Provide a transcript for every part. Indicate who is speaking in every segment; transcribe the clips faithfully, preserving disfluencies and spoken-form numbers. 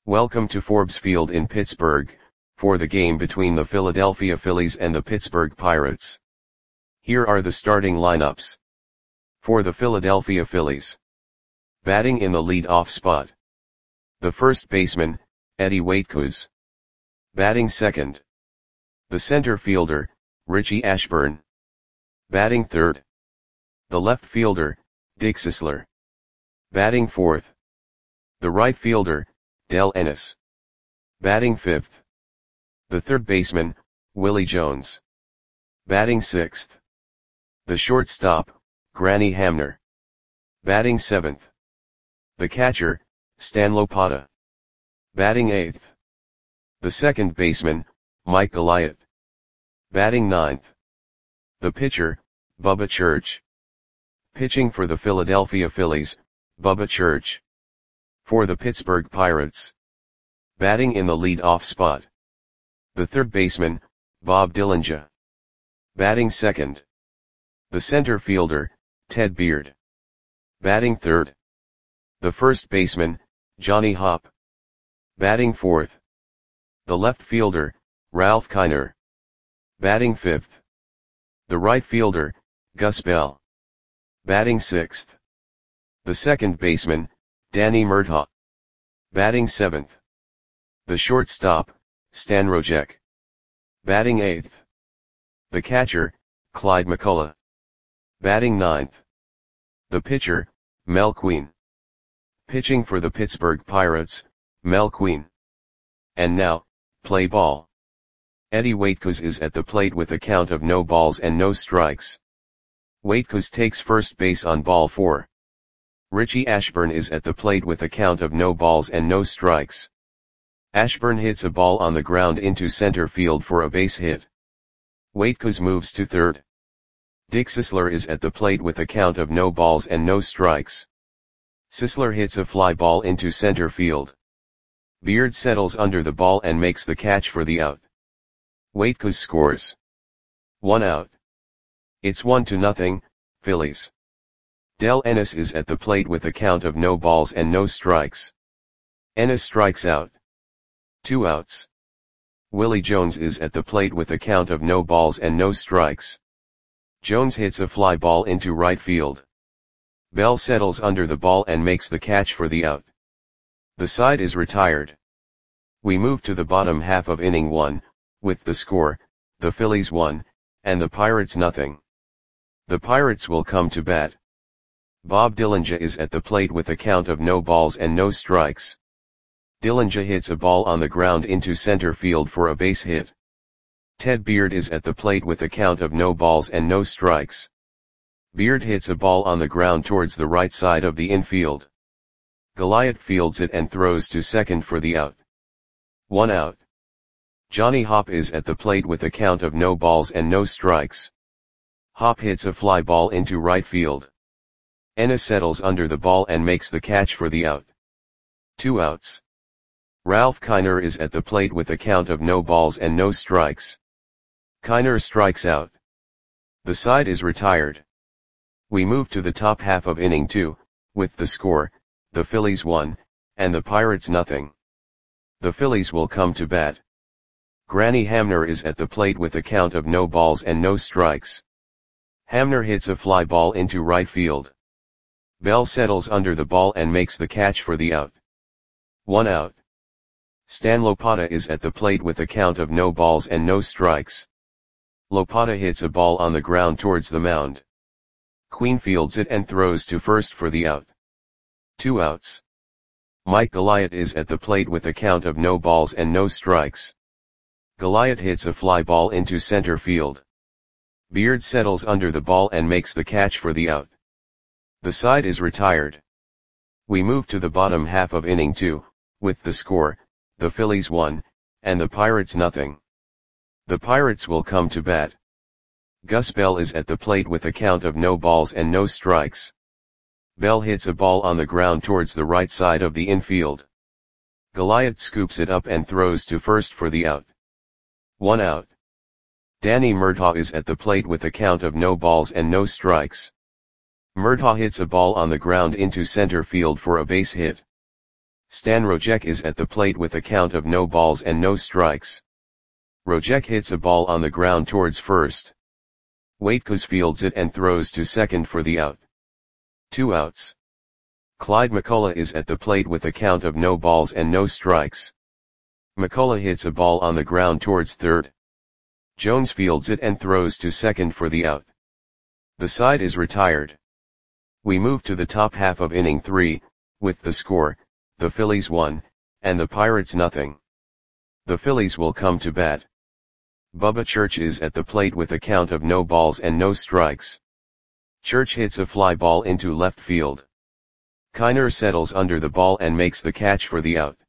Speaker 1: Welcome to Forbes Field in Pittsburgh, for the game between the Philadelphia Phillies and the Pittsburgh Pirates. Here are the starting lineups. For the Philadelphia Phillies. Batting in the lead-off spot. The first baseman, Eddie Waitkus. Batting second. The center fielder, Richie Ashburn. Batting third. The left fielder, Dick Sisler. Batting fourth. The right fielder, Del Ennis. Batting fifth. The third baseman, Willie Jones. Batting sixth. The shortstop, Granny Hamner. Batting seventh. The catcher, Stan Lopata. Batting eighth. The second baseman, Mike Goliath. Batting ninth. The pitcher, Bubba Church. Pitching for the Philadelphia Phillies, Bubba Church. For the Pittsburgh Pirates. Batting in the lead-off spot. The third baseman, Bob Dillinger. Batting second. The center fielder, Ted Beard. Batting third. The first baseman, Johnny Hopp. Batting fourth. The left fielder, Ralph Kiner. Batting fifth. The right fielder, Gus Bell. Batting sixth. The second baseman, Danny Murtaugh. Batting seventh. The shortstop, Stan Rojek. Batting eighth. The catcher, Clyde McCullough. Batting ninth. The pitcher, Mel Queen. Pitching for the Pittsburgh Pirates, Mel Queen. And now, play ball. Eddie Waitkus is at the plate with a count of no balls and no strikes. Waitkus takes first base on ball four. Richie Ashburn is at the plate with a count of no balls and no strikes. Ashburn hits a ball on the ground into center field for a base hit. Waitkus moves to third. Dick Sisler is at the plate with a count of no balls and no strikes. Sisler hits a fly ball into center field. Beard settles under the ball and makes the catch for the out. Waitkus scores. One out. It's one to nothing, Phillies. Del Ennis is at the plate with a count of no balls and no strikes. Ennis strikes out. Two outs. Willie Jones is at the plate with a count of no balls and no strikes. Jones hits a fly ball into right field. Bell settles under the ball and makes the catch for the out. The side is retired. We move to the bottom half of inning one, with the score, the Phillies one, and the Pirates nothing. The Pirates will come to bat. Bob Dillinger is at the plate with a count of no balls and no strikes. Dillinger hits a ball on the ground into center field for a base hit. Ted Beard is at the plate with a count of no balls and no strikes. Beard hits a ball on the ground towards the right side of the infield. Goliath fields it and throws to second for the out. One out. Johnny Hopp is at the plate with a count of no balls and no strikes. Hopp hits a fly ball into right field. Ennis settles under the ball and makes the catch for the out. Two outs. Ralph Kiner is at the plate with a count of no balls and no strikes. Kiner strikes out. The side is retired. We move to the top half of inning two, with the score, the Phillies one, and the Pirates nothing. The Phillies will come to bat. Granny Hamner is at the plate with a count of no balls and no strikes. Hamner hits a fly ball into right field. Bell settles under the ball and makes the catch for the out. One out. Stan Lopata is at the plate with a count of no balls and no strikes. Lopata hits a ball on the ground towards the mound. Queen fields it and throws to first for the out. Two outs. Mike Goliath is at the plate with a count of no balls and no strikes. Goliath hits a fly ball into center field. Beard settles under the ball and makes the catch for the out. The side is retired. We move to the bottom half of inning two, with the score, the Phillies one, and the Pirates nothing. The Pirates will come to bat. Gus Bell is at the plate with a count of no balls and no strikes. Bell hits a ball on the ground towards the right side of the infield. Goliath scoops it up and throws to first for the out. One out. Danny Murtaugh is at the plate with a count of no balls and no strikes. Murtaugh hits a ball on the ground into center field for a base hit. Stan Rojek is at the plate with a count of no balls and no strikes. Rojek hits a ball on the ground towards first. Waitkos fields it and throws to second for the out. Two outs. Clyde McCullough is at the plate with a count of no balls and no strikes. McCullough hits a ball on the ground towards third. Jones fields it and throws to second for the out. The side is retired. We move to the top half of inning three, with the score, the Phillies one, and the Pirates nothing. The Phillies will come to bat. Bubba Church is at the plate with a count of no balls and no strikes. Church hits a fly ball into left field. Kiner settles under the ball and makes the catch for the out.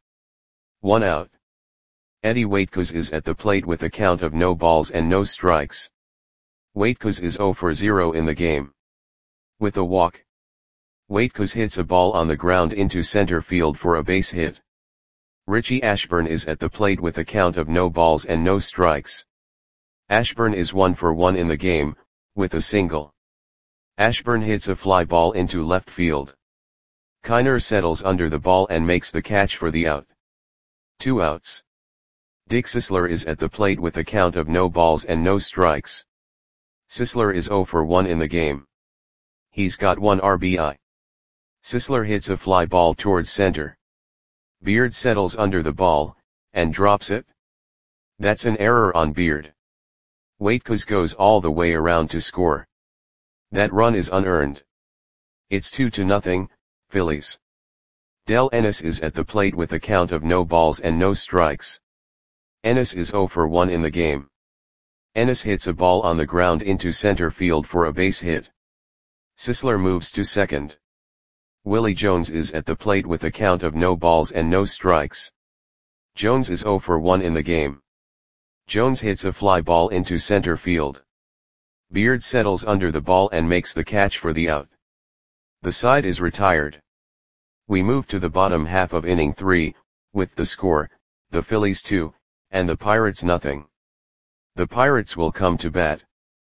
Speaker 1: One out. Eddie Waitkos is at the plate with a count of no balls and no strikes. Waitkos is zero for zero in the game. With a walk, Waitkos hits a ball on the ground into center field for a base hit. Richie Ashburn is at the plate with a count of no balls and no strikes. Ashburn is one for one in the game, with a single. Ashburn hits a fly ball into left field. Kiner settles under the ball and makes the catch for the out. Two outs. Dick Sisler is at the plate with a count of no balls and no strikes. Sisler is zero for one in the game. He's got one R B I. Sisler hits a fly ball towards center. Beard settles under the ball, and drops it. That's an error on Beard. Waitkos goes all the way around to score. That run is unearned. It's two to nothing, Phillies. Del Ennis is at the plate with a count of no balls and no strikes. Ennis is zero for one in the game. Ennis hits a ball on the ground into center field for a base hit. Sisler moves to second. Willie Jones is at the plate with a count of no balls and no strikes. Jones is zero for one in the game. Jones hits a fly ball into center field. Beard settles under the ball and makes the catch for the out. The side is retired. We move to the bottom half of inning three, with the score, the Phillies two, and the Pirates nothing. The Pirates will come to bat.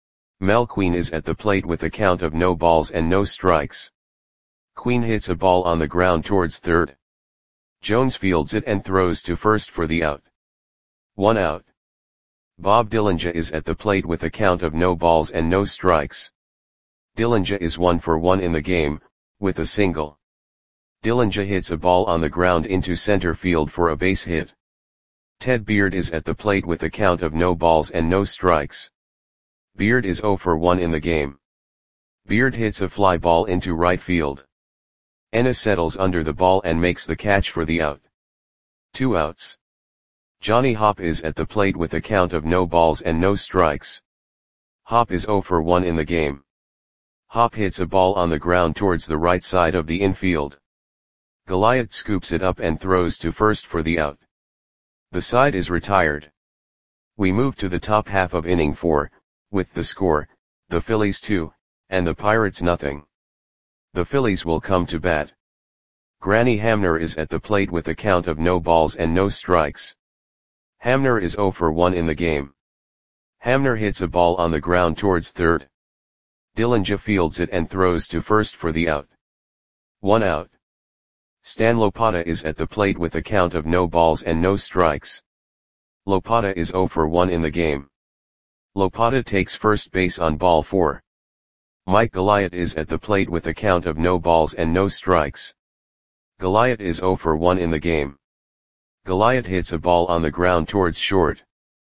Speaker 1: Mel Queen is at the plate with a count of no balls and no strikes. Queen hits a ball on the ground towards third. Jones fields it and throws to first for the out. One out. Bob Dillinger is at the plate with a count of no balls and no strikes. Dillinger is one for one in the game, with a single. Dillinger hits a ball on the ground into center field for a base hit. Ted Beard is at the plate with a count of no balls and no strikes. Beard is zero for one in the game. Beard hits a fly ball into right field. Ennis settles under the ball and makes the catch for the out. Two outs. Johnny Hopp is at the plate with a count of no balls and no strikes. Hopp is zero for one in the game. Hopp hits a ball on the ground towards the right side of the infield. Goliath scoops it up and throws to first for the out. The side is retired. We move to the top half of inning four, with the score, the Phillies two, and the Pirates nothing. The Phillies will come to bat. Granny Hamner is at the plate with a count of no balls and no strikes. Hamner is zero for one in the game. Hamner hits a ball on the ground towards third. Dillinger fields it and throws to first for the out. One out. Stan Lopata is at the plate with a count of no balls and no strikes. Lopata is zero for one in the game. Lopata takes first base on ball four. Mike Goliath is at the plate with a count of no balls and no strikes. Goliath is zero for one in the game. Goliath hits a ball on the ground towards short.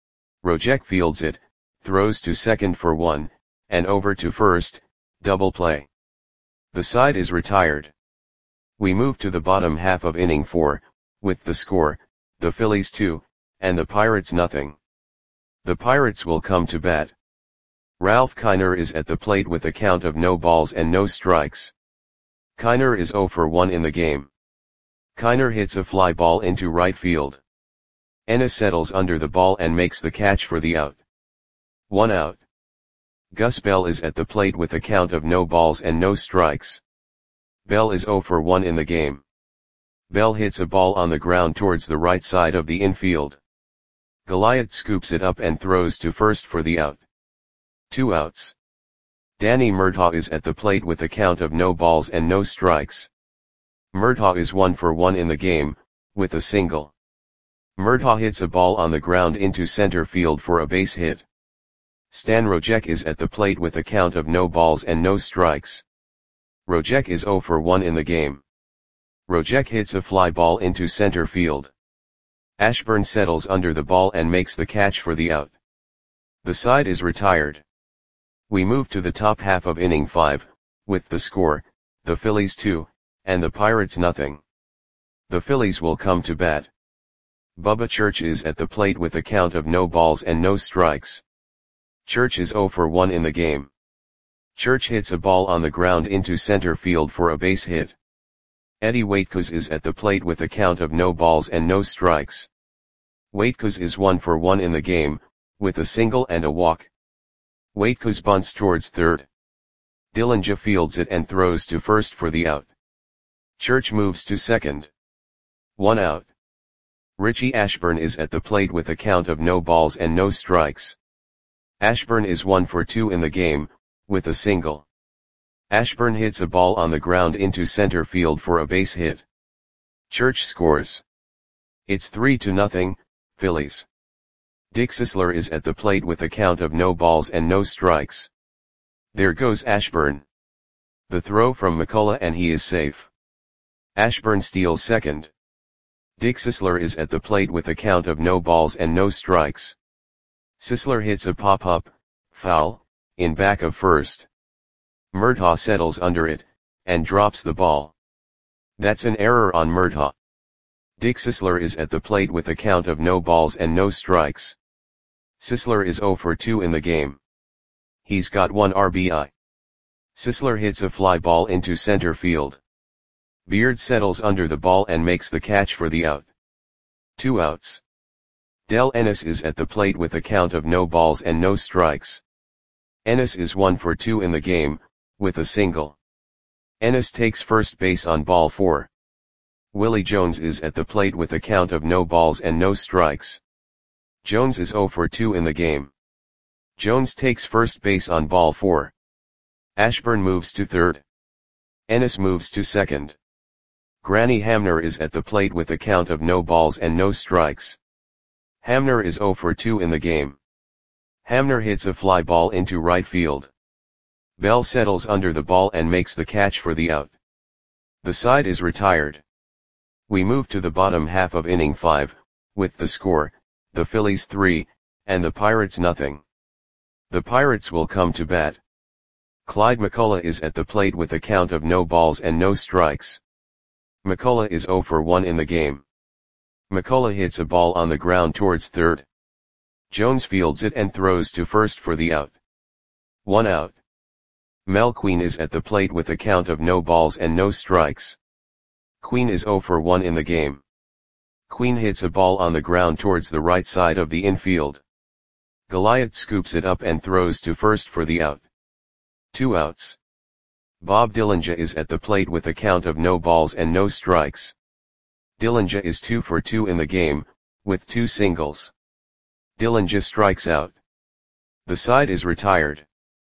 Speaker 1: Rojek fields it, throws to second for one, and over to first, double play. The side is retired. We move to the bottom half of inning four, with the score, the Phillies two, and the Pirates nothing. The Pirates will come to bat. Ralph Kiner is at the plate with a count of no balls and no strikes. Kiner is zero for one in the game. Kiner hits a fly ball into right field. Ennis settles under the ball and makes the catch for the out. One out. Gus Bell is at the plate with a count of no balls and no strikes. Bell is zero for one in the game. Bell hits a ball on the ground towards the right side of the infield. Goliath scoops it up and throws to first for the out. Two outs. Danny Murtaugh is at the plate with a count of no balls and no strikes. Murtaugh is one for one in the game, with a single. Murtaugh hits a ball on the ground into center field for a base hit. Stan Rojek is at the plate with a count of no balls and no strikes. Rojek is zero for one in the game. Rojek hits a fly ball into center field. Ashburn settles under the ball and makes the catch for the out. The side is retired. We move to the top half of inning five, with the score, the Phillies two, and the Pirates nothing. The Phillies will come to bat. Bubba Church is at the plate with a count of no balls and no strikes. Church is zero for one in the game. Church hits a ball on the ground into center field for a base hit. Eddie Waitkos is at the plate with a count of no balls and no strikes. Waitkos is one for one in the game, with a single and a walk. Waitkos bunts towards third. Dillinger fields it and throws to first for the out. Church moves to second. One out. Richie Ashburn is at the plate with a count of no balls and no strikes. Ashburn is one for two in the game, with a single. Ashburn hits a ball on the ground into center field for a base hit. Church scores. It's three to nothing, Phillies. Dick Sisler is at the plate with a count of no balls and no strikes. There goes Ashburn. The throw from McCullough and he is safe. Ashburn steals second. Dick Sisler is at the plate with a count of no balls and no strikes. Sisler hits a pop-up, foul, in back of first. Murtaugh settles under it, and drops the ball. That's an error on Murtaugh. Dick Sisler is at the plate with a count of no balls and no strikes. Sisler is zero for two in the game. He's got one R B I. Sisler hits a fly ball into center field. Beard settles under the ball and makes the catch for the out. Two outs. Del Ennis is at the plate with a count of no balls and no strikes. Ennis is one for two in the game, with a single. Ennis takes first base on ball four. Willie Jones is at the plate with a count of no balls and no strikes. Jones is zero for two in the game. Jones takes first base on ball four. Ashburn moves to third. Ennis moves to second. Granny Hamner is at the plate with a count of no balls and no strikes. Hamner is zero for two in the game. Hamner hits a fly ball into right field. Bell settles under the ball and makes the catch for the out. The side is retired. We move to the bottom half of inning five, with the score, the Phillies three, and the Pirates nothing. The Pirates will come to bat. Clyde McCullough is at the plate with a count of no balls and no strikes. McCullough is zero for one in the game. McCullough hits a ball on the ground towards third. Jones fields it and throws to first for the out. One out. Mel Queen is at the plate with a count of no balls and no strikes. Queen is zero for one in the game. Queen hits a ball on the ground towards the right side of the infield. Goliath scoops it up and throws to first for the out. Two outs. Bob Dillinger is at the plate with a count of no balls and no strikes. Dillinger is two for two in the game, with two singles. Dillinger strikes out. The side is retired.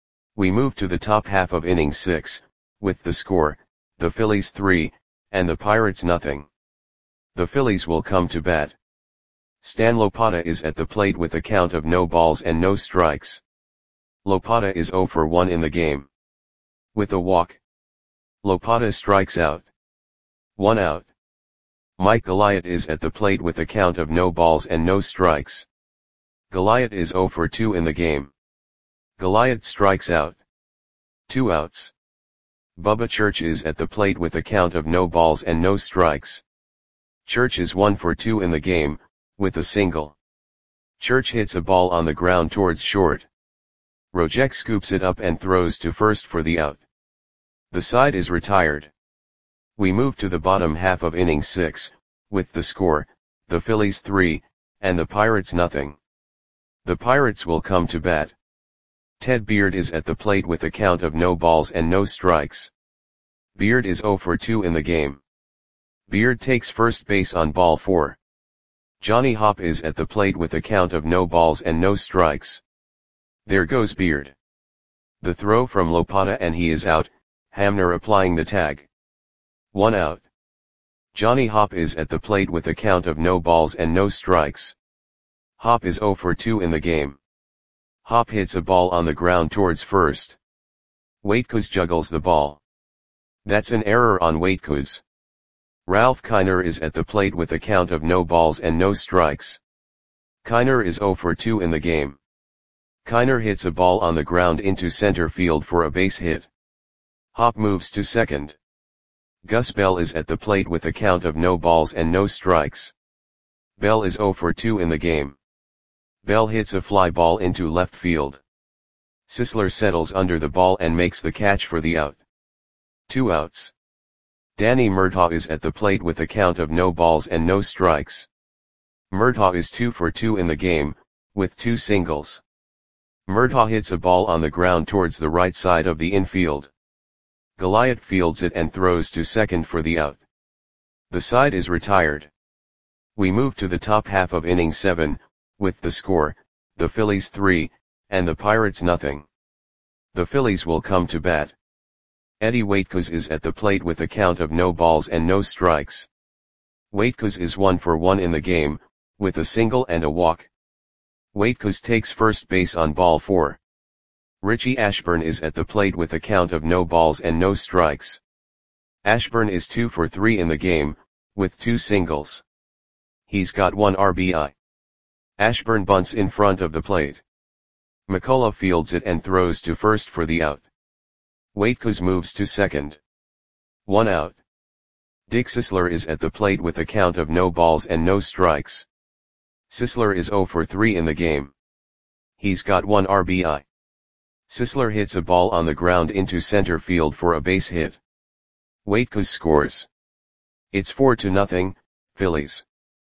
Speaker 1: We move to the top half of inning six, with the score, the Phillies three, and the Pirates nothing. The Phillies will come to bat. Stan Lopata is at the plate with a count of no balls and no strikes. Lopata is zero for one in the game. With a walk. Lopata strikes out. One out. Mike Goliath is at the plate with a count of no balls and no strikes. Goliath is zero for two in the game. Goliath strikes out. Two outs. Bubba Church is at the plate with a count of no balls and no strikes. Church is one for two in the game, with a single. Church hits a ball on the ground towards short. Rojek scoops it up and throws to first for the out. The side is retired. We move to the bottom half of inning six, with the score, the Phillies three, and the Pirates nothing. The Pirates will come to bat. Ted Beard is at the plate with a count of no balls and no strikes. Beard is zero for two in the game. Beard takes first base on ball four. Johnny Hopp is at the plate with a count of no balls and no strikes. There goes Beard. The throw from Lopata and he is out, Hamner applying the tag. One out. Johnny Hop is at the plate with a count of no balls and no strikes. Hop is zero for two in the game. Hop hits a ball on the ground towards first. Waitkuz juggles the ball. That's an error on Waitkuz. Ralph Kiner is at the plate with a count of no balls and no strikes. Kiner is zero for two in the game. Kiner hits a ball on the ground into center field for a base hit. Hop moves to second. Gus Bell is at the plate with a count of no balls and no strikes. Bell is zero for two in the game. Bell hits a fly ball into left field. Sisler settles under the ball and makes the catch for the out. Two outs. Danny Murtaugh is at the plate with a count of no balls and no strikes. Murtaugh is two for two in the game, with two singles. Murtaugh hits a ball on the ground towards the right side of the infield. Goliath fields it and throws to second for the out. The side is retired. We move to the top half of inning seven, with the score, the Phillies three, and the Pirates nothing. The Phillies will come to bat. Eddie Waitkuz is at the plate with a count of no balls and no strikes. Waitkuz is one for one in the game, with a single and a walk. Waitkuz takes first base on ball four. Richie Ashburn is at the plate with a count of no balls and no strikes. Ashburn is two for three in the game, with two singles. He's got one R B I. Ashburn bunts in front of the plate. McCullough fields it and throws to first for the out. Waitkuz moves to second. One out. Dick Sisler is at the plate with a count of no balls and no strikes. Sisler is zero for three in the game. He's got one R B I. Sisler hits a ball on the ground into center field for a base hit. Waitkuz scores. It's four to nothing, Phillies.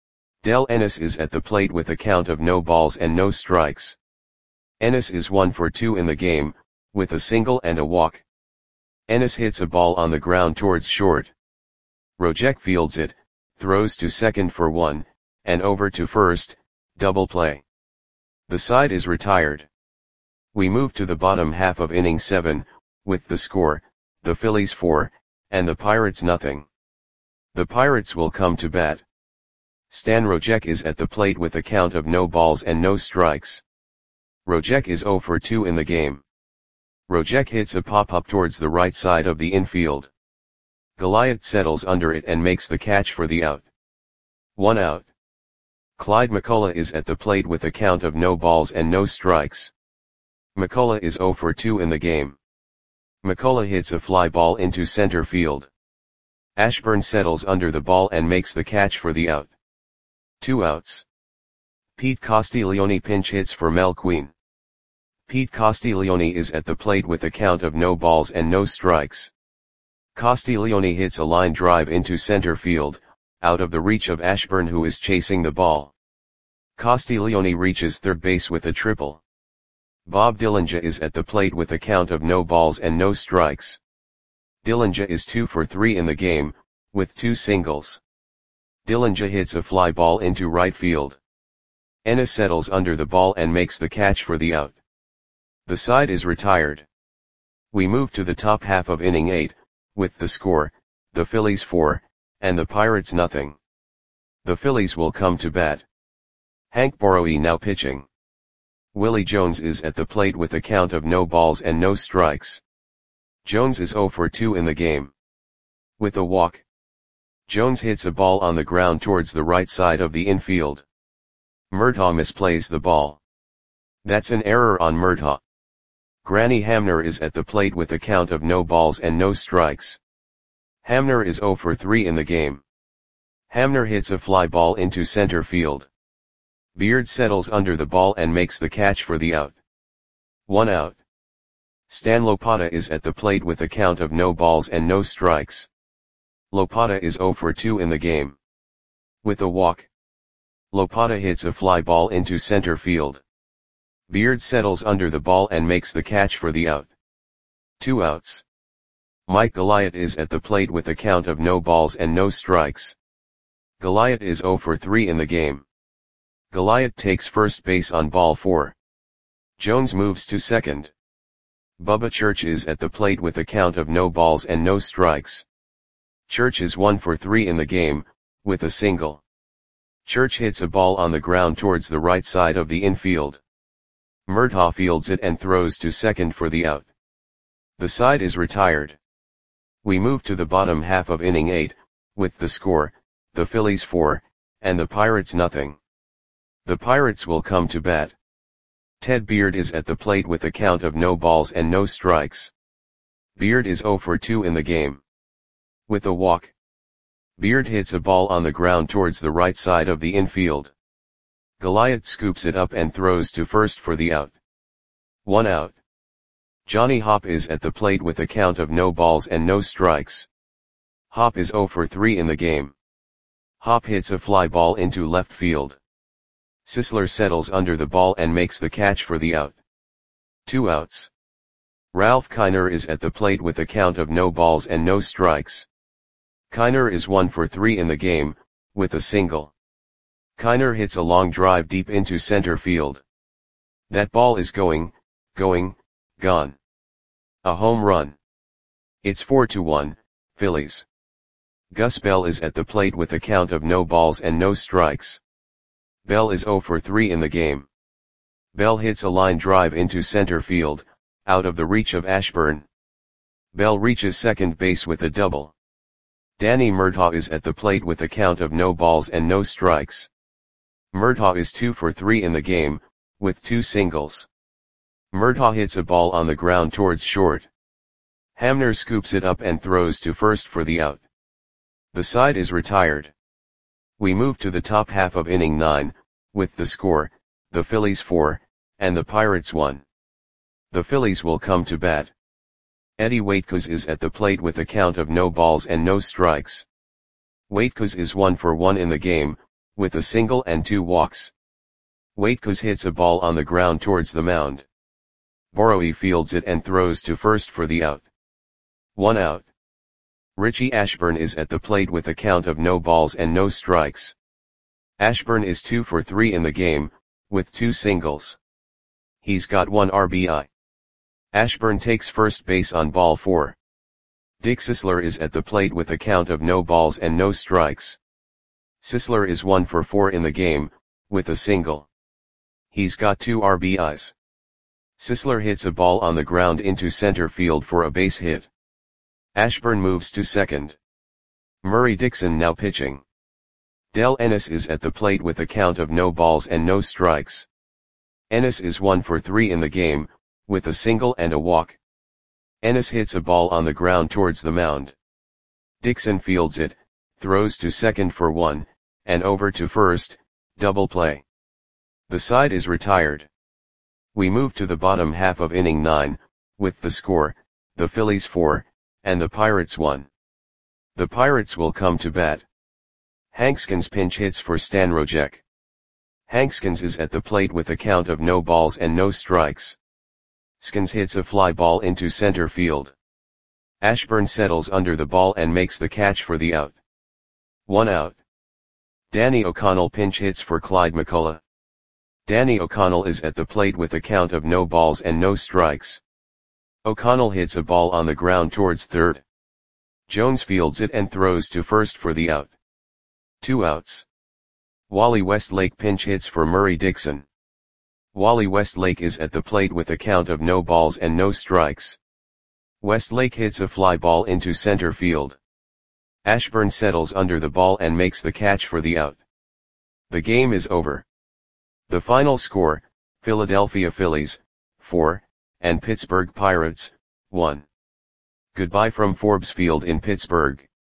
Speaker 1: Del Ennis is at the plate with a count of no balls and no strikes. Ennis is one for two in the game, with a single and a walk. Ennis hits a ball on the ground towards short. Rojek fields it, throws to second for one, and over to first, double play. The side is retired. We move to the bottom half of inning seven, with the score, the Phillies four, and the Pirates nothing. The Pirates will come to bat. Stan Rojek is at the plate with a count of no balls and no strikes. Rojek is zero for two in the game. Rojek hits a pop-up towards the right side of the infield. Goliath settles under it and makes the catch for the out. One out. Clyde McCullough is at the plate with a count of no balls and no strikes. McCullough is zero for two in the game. McCullough hits a fly ball into center field. Ashburn settles under the ball and makes the catch for the out. Two outs. Pete Castiglione pinch hits for Mel Queen. Pete Castiglione is at the plate with a count of no balls and no strikes. Castiglione hits a line drive into center field, out of the reach of Ashburn, who is chasing the ball. Castiglione reaches third base with a triple. Bob Dillinger is at the plate with a count of no balls and no strikes. Dillinger is two for three in the game, with two singles. Dillinger hits a fly ball into right field. Ennis settles under the ball and makes the catch for the out. The side is retired. We move to the top half of inning eight, with the score, the Phillies four, and the Pirates nothing. The Phillies will come to bat. Hank Borowy now pitching. Willie Jones is at the plate with a count of no balls and no strikes. Jones is zero for two in the game. With a walk. Jones hits a ball on the ground towards the right side of the infield. Murtaugh misplays the ball. That's an error on Murtaugh. Granny Hamner is at the plate with a count of no balls and no strikes. Hamner is zero for three in the game. Hamner hits a fly ball into center field. Beard settles under the ball and makes the catch for the out. One out. Stan Lopata is at the plate with a count of no balls and no strikes. Lopata is zero for two in the game. With a walk. Lopata hits a fly ball into center field. Beard settles under the ball and makes the catch for the out. Two outs. Mike Goliath is at the plate with a count of no balls and no strikes. Goliath is zero for three in the game. Goliath takes first base on ball four. Jones moves to second. Bubba Church is at the plate with a count of no balls and no strikes. Church is one for three in the game, with a single. Church hits a ball on the ground towards the right side of the infield. Murtaugh fields it and throws to second for the out. The side is retired. We move to the bottom half of inning eight, with the score, the Phillies four, and the Pirates nothing. The Pirates will come to bat. Ted Beard is at the plate with a count of no balls and no strikes. Beard is oh for two in the game. With a walk. Beard hits a ball on the ground towards the right side of the infield. Goliath scoops it up and throws to first for the out. One out. Johnny Hopp is at the plate with a count of no balls and no strikes. Hopp is oh for three in the game. Hopp hits a fly ball into left field. Sisler settles under the ball and makes the catch for the out. Two outs. Ralph Kiner is at the plate with a count of no balls and no strikes. Kiner is one for three in the game, with a single. Kiner hits a long drive deep into center field. That ball is going, going, gone. A home run. It's four to one, Phillies. Gus Bell is at the plate with a count of no balls and no strikes. Bell is oh for three in the game. Bell hits a line drive into center field, out of the reach of Ashburn. Bell reaches second base with a double. Danny Murtaugh is at the plate with a count of no balls and no strikes. Murtaugh is two for three in the game, with two singles. Murtaugh hits a ball on the ground towards short. Hamner scoops it up and throws to first for the out. The side is retired. We move to the top half of inning nine, with the score, the Phillies four, and the Pirates one. The Phillies will come to bat. Eddie Waitkos is at the plate with a count of no balls and no strikes. Waitkos is one for one in the game, with a single and two walks. Waitkos hits a ball on the ground towards the mound. Borowy fields it and throws to first for the out. One out. Richie Ashburn is at the plate with a count of no balls and no strikes. Ashburn is two for three in the game, with two singles. He's got one R B I. Ashburn takes first base on ball four. Dick Sisler is at the plate with a count of no balls and no strikes. Sisler is one for four in the game, with a single. He's got two R B Is. Sisler hits a ball on the ground into center field for a base hit. Ashburn moves to second. Murray Dixon now pitching. Del Ennis is at the plate with a count of no balls and no strikes. Ennis is one for three in the game, with a single and a walk. Ennis hits a ball on the ground towards the mound. Dixon fields it, throws to second for one, and over to first, double play. The side is retired. We move to the bottom half of inning nine, with the score, the Phillies four, and the Pirates one. The Pirates will come to bat. Hankskins pinch hits for Stan Rojek. Hankskins is at the plate with a count of no balls and no strikes. Skins hits a fly ball into center field. Ashburn settles under the ball and makes the catch for the out. One out. Danny O'Connell pinch hits for Clyde McCullough. Danny O'Connell is at the plate with a count of no balls and no strikes. O'Connell hits a ball on the ground towards third. Jones fields it and throws to first for the out. Two outs. Wally Westlake pinch hits for Murray Dixon. Wally Westlake is at the plate with a count of no balls and no strikes. Westlake hits a fly ball into center field. Ashburn settles under the ball and makes the catch for the out. The game is over. The final score, Philadelphia Phillies, four, and Pittsburgh Pirates, one. Goodbye from Forbes Field in Pittsburgh.